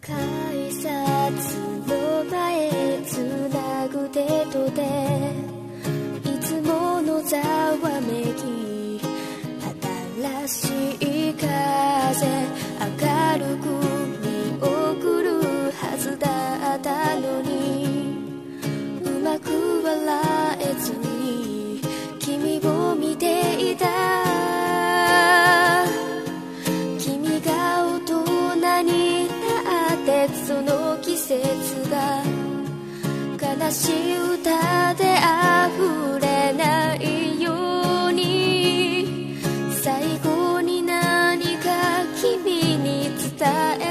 改札の前つなぐ手とでいつものざわめき新しい風明るく見送るはずだったのにうまく笑えずに君を見ていた君が大人になってその季節が悲しい歌で溢れないように最後に何か君に伝え